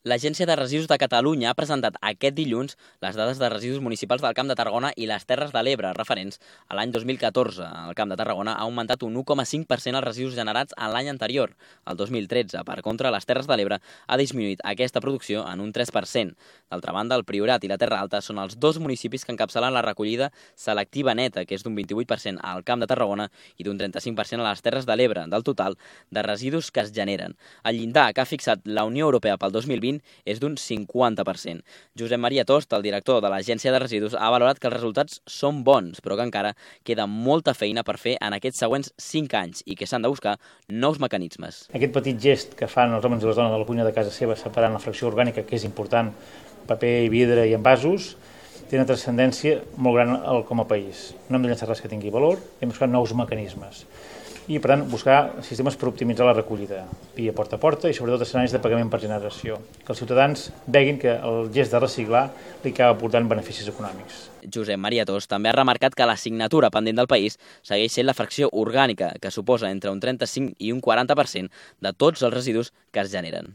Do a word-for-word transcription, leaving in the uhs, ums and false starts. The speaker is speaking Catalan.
L'Agència de Residus de Catalunya ha presentat aquest dilluns les dades de residus municipals del Camp de Tarragona i les Terres de l'Ebre referents a l'any dos mil catorze. El Camp de Tarragona ha augmentat un u coma cinc per cent els residus generats en l'any anterior, el dos mil tretze. Per contra, les Terres de l'Ebre ha disminuït aquesta producció en un tres per cent. D'altra banda, el Priorat i la Terra Alta són els dos municipis que encapçalen la recollida selectiva neta, que és d'un vint-i-vuit per cent al Camp de Tarragona i d'un trenta-cinc per cent a les Terres de l'Ebre, del total de residus que es generen. El llindar que ha fixat la Unió Europea pel dos mil vint és d'un cinquanta per cent. Josep Maria Tost, el director de l'Agència de Residus, ha valorat que els resultats són bons, però que encara queda molta feina per fer en aquests següents cinc anys i que s'han de buscar nous mecanismes. Aquest petit gest que fan els homes i les dones de la cuina de casa seva separant la fracció orgànica, que és important, paper i vidre i envasos, té una transcendència molt gran com a país. No hem de llançar res que tingui valor, hem de buscar nous mecanismes. I, per tant, buscar sistemes per optimitzar la recollida, via porta a porta i sobretot escenaris de pagament per generació. Que els ciutadans veguin que el gest de reciclar li acaba portant beneficis econòmics. Josep Maria Tost també ha remarcat que l'assignatura pendent del país segueix sent la fracció orgànica, que suposa entre un trenta-cinc i un quaranta per cent de tots els residus que es generen.